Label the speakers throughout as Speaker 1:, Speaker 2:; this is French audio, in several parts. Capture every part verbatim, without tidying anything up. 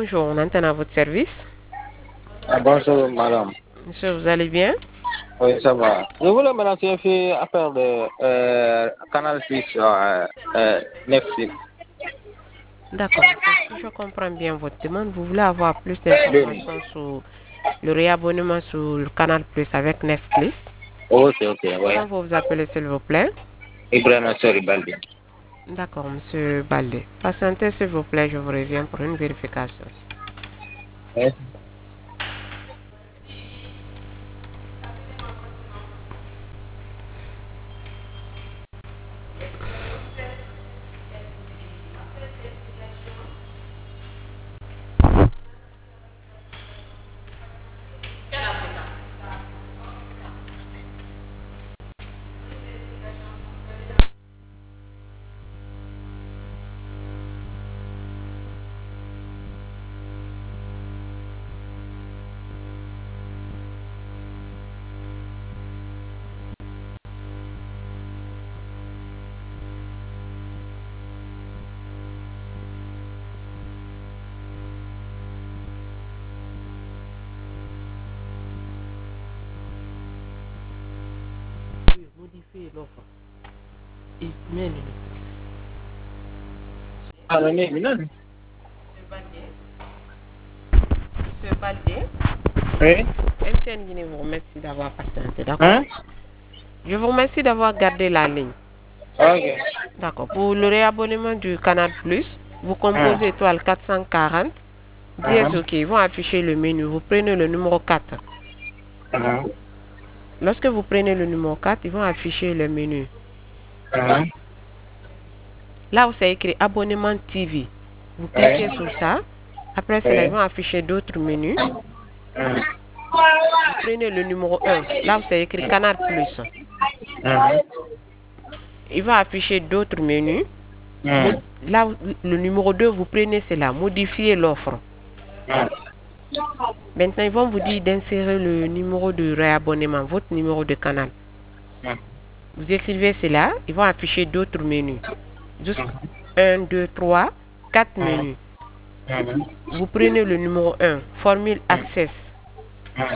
Speaker 1: bonjour, on entend à votre service.
Speaker 2: Ah, bonjour, madame.
Speaker 1: Monsieur, vous allez bien?
Speaker 2: Oui, ça va. Je voulais me renseigner affaire de euh, Canal Plus, euh, euh, Netflix.
Speaker 1: D'accord, monsieur, si je comprends bien votre demande, vous voulez avoir plus
Speaker 2: Oui.
Speaker 1: d'informations sur le réabonnement sur le Canal Plus avec Netflix.
Speaker 2: Ok, ok, oui.
Speaker 1: Comment vous vous appelez, s'il vous plaît?
Speaker 2: Ibrahim Soribaldi.
Speaker 1: D'accord, monsieur Balde. Patientez, s'il vous plaît, je vous reviens pour une vérification.
Speaker 2: Oui.
Speaker 1: Modifier l'offre. Et mais
Speaker 2: Ah, mais mais non.
Speaker 1: Monsieur Balde,
Speaker 2: Oui.
Speaker 1: M T N Guinée vous remercie d'avoir patienté, d'accord?
Speaker 2: Hein?
Speaker 1: Je vous remercie d'avoir gardé la ligne.
Speaker 2: Ok.
Speaker 1: D'accord. Pour le réabonnement du Canal Plus, vous
Speaker 2: Hein?
Speaker 1: composez étoile quatre cent quarante, dièse
Speaker 2: Hein?
Speaker 1: OK. Ils vont afficher le menu. Vous prenez le numéro quatre.
Speaker 2: Hein?
Speaker 1: Lorsque vous prenez le numéro quatre, ils vont afficher le menu.
Speaker 2: Hein?
Speaker 1: Là où c'est écrit abonnement T V, vous cliquez
Speaker 2: Oui.
Speaker 1: sur ça. Après cela, ils
Speaker 2: Oui.
Speaker 1: vont afficher d'autres menus.
Speaker 2: Hein?
Speaker 1: Vous prenez le numéro un. Là où c'est écrit Canal Plus.
Speaker 2: Hein?
Speaker 1: Il va afficher d'autres menus.
Speaker 2: Hein?
Speaker 1: Là, le numéro deux, vous prenez cela, modifier l'offre.
Speaker 2: Hein?
Speaker 1: Maintenant, ils vont vous dire d'insérer le numéro de réabonnement, votre numéro de canal.
Speaker 2: Hein?
Speaker 1: Vous écrivez cela, ils vont afficher d'autres menus. Juste un, deux, trois, quatre menus.
Speaker 2: Hein?
Speaker 1: Vous prenez le numéro un, formule Access.
Speaker 2: Hein?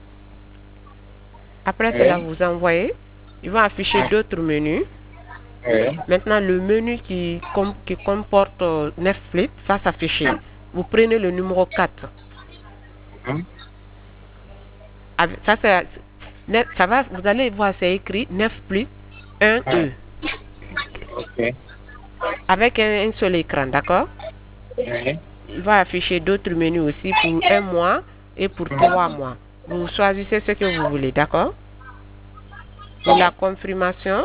Speaker 1: Après cela,
Speaker 2: Oui.
Speaker 1: vous envoyez. Ils vont afficher d'autres menus.
Speaker 2: Oui.
Speaker 1: Maintenant, le menu qui, com qui comporte euh, Netflix va s'afficher. Vous prenez le numéro quatre.
Speaker 2: Hein?
Speaker 1: Avec, ça, ça, ça va, vous allez voir, c'est écrit Netflix un E.
Speaker 2: Ok.
Speaker 1: Avec un, un seul écran, d'accord?
Speaker 2: Oui.
Speaker 1: Il va afficher d'autres menus aussi pour un mois et pour trois mois. Vous choisissez ce que vous voulez, d'accord? Pour la confirmation,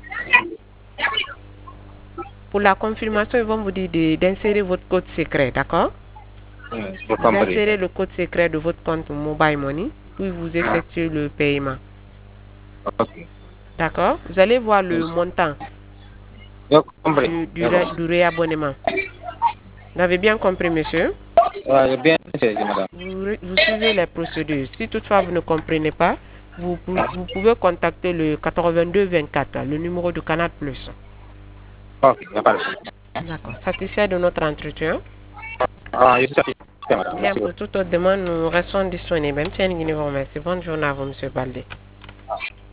Speaker 1: pour la confirmation, ils vont vous dire d'insérer votre code secret, d'accord?
Speaker 2: J'ai
Speaker 1: Vous
Speaker 2: compris.
Speaker 1: insérez le code secret de votre compte Mobile Money, puis vous effectuez le paiement.
Speaker 2: Ok.
Speaker 1: D'accord? Vous allez voir le montant
Speaker 2: J'ai compris.
Speaker 1: du, du,
Speaker 2: J'ai
Speaker 1: ré,
Speaker 2: compris.
Speaker 1: du réabonnement. Vous avez bien compris, monsieur?
Speaker 2: Ouais, j'ai bien saisi, madame.
Speaker 1: Vous, vous suivez les procédures. Si toutefois vous ne comprenez pas, vous, vous pouvez contacter le quatre-vingt-deux vingt-quatre, le numéro du Canal Plus.
Speaker 2: Ok, il n'y a pas de souci.
Speaker 1: D'accord. Satisfait de notre entretien?
Speaker 2: Ah, je suis satisfait, madame.
Speaker 1: Bien,
Speaker 2: Merci
Speaker 1: pour toute autre demande, nous restons disponibles. M T N Guinée vous remercie. Bonne journée à vous, monsieur Baldé.
Speaker 2: beaucoup.